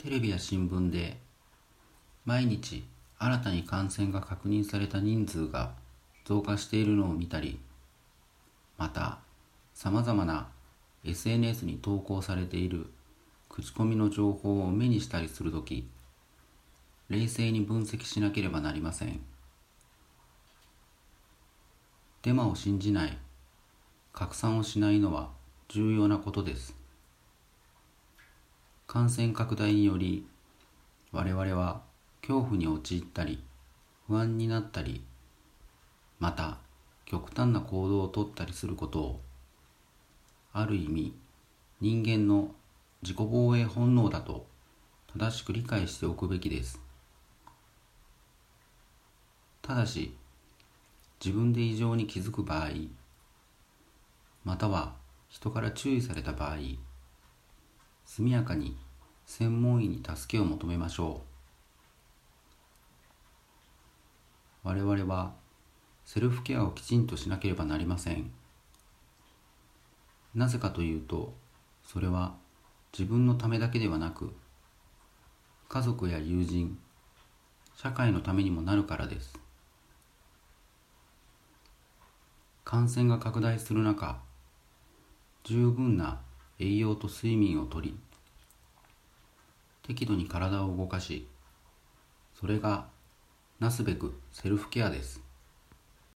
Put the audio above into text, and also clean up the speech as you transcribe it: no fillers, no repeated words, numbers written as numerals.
テレビや新聞で毎日新たに感染が確認された人数が増加しているのを見たり、またさまざまな SNS に投稿されている口コミの情報を目にしたりするとき、冷静に分析しなければなりません。デマを信じない、拡散をしないのは重要なことです。感染拡大により我々は恐怖に陥ったり不安になったり、また極端な行動をとったりすることを、ある意味人間の自己防衛本能だと正しく理解しておくべきです。ただし自分で異常に気づく場合、または人から注意された場合、速やかに専門医に助けを求めましょう。我々はセルフケアをきちんとしなければなりません。なぜかというと、それは自分のためだけではなく、家族や友人、社会のためにもなるからです。感染が拡大する中、十分な栄養と睡眠をとり、適度に体を動かし、それがなすべくセルフケアです。